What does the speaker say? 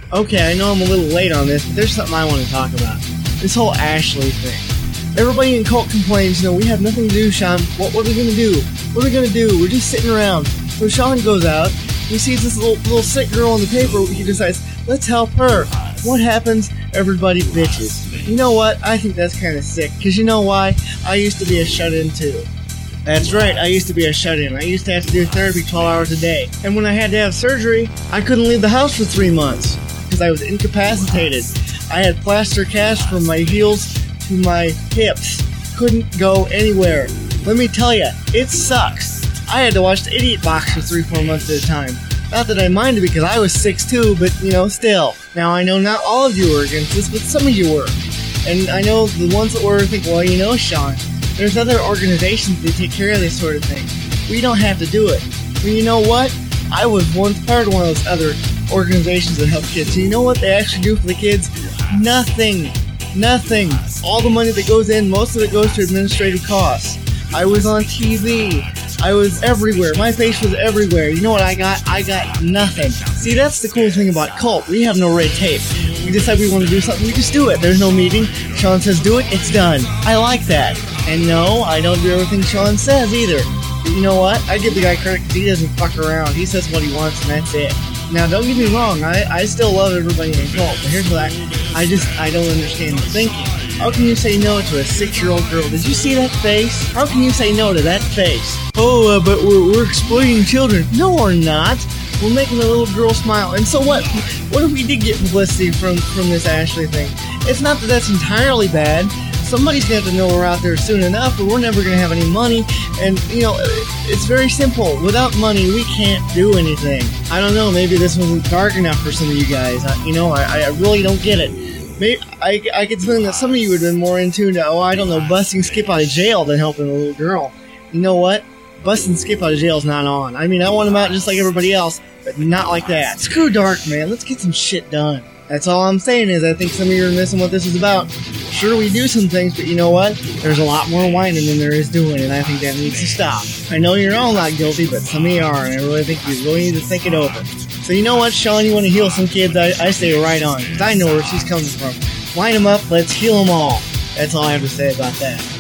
Okay, I know I'm a little late on this, but there's something I want to talk about. This whole Ashley thing. Everybody in Cult complains, we have nothing to do, Sean. What are we going to do? What are we going to do? We're just sitting around. So Sean goes out, he sees this little sick girl in the paper, he decides, let's help her. What happens? Everybody bitches. You know what? I think that's kind of sick, because you know why? I used to be a shut-in too. That's right, I used to be a shut-in. I used to have to do therapy 12 hours a day. And when I had to have surgery, I couldn't leave the house for 3 months, because I was incapacitated. I had plaster cast from my heels to my hips. Couldn't go anywhere. Let me tell you, it sucks. I had to watch the Idiot Box for 3-4 months at a time. Not that I minded because I was 6'2", but still. Now I know not all of you were against this, but some of you were. And I know the ones that were think, well, Sean, there's other organizations that take care of this sort of thing. We don't have to do it. Well, you know what? I was once part of one of those other organizations that help kids. So you know what they actually do for the kids? Nothing. Nothing. All the money that goes in, most of it goes to administrative costs. I was on TV. I was everywhere. My face was everywhere. You know what I got? I got nothing. See, that's the cool thing about Cult. We have no red tape. We decide we want to do something, we just do it. There's no meeting. Sean says do it, it's done. I like that. And no, I don't do everything Sean says either. But you know what? I give the guy credit because he doesn't fuck around. He says what he wants and that's it. Now, don't get me wrong. I still love everybody in Cult. But here's what I don't understand the thinking. How can you say no to a 6-year-old girl? Did you see that face? How can you say no to that face? Oh, but we're exploiting children. No, we're not. We're making a little girl smile. And so what? What if we did get publicity from this Ashley thing? It's not that that's entirely bad. Somebody's going to have to know we're out there soon enough, but we're never going to have any money. And, it's very simple. Without money, we can't do anything. I don't know. Maybe this wasn't dark enough for some of you guys. I really don't get it. Maybe I could think that some of you would have been more in tune to, busting Skip out of jail than helping a little girl. You know what? Busting Skip out of jail is not on. I want him out just like everybody else, but not like that. Screw dark, man. Let's get some shit done. That's all I'm saying is I think some of you are missing what this is about. Sure, we do some things, but you know what? There's a lot more whining than there is doing, and I think that needs to stop. I know you're all not guilty, but some of you are, and I really think you really need to think it over. So you know what, Sean? You want to heal some kids? I say right on, because I know where she's coming from. Line them up, let's heal them all. That's all I have to say about that.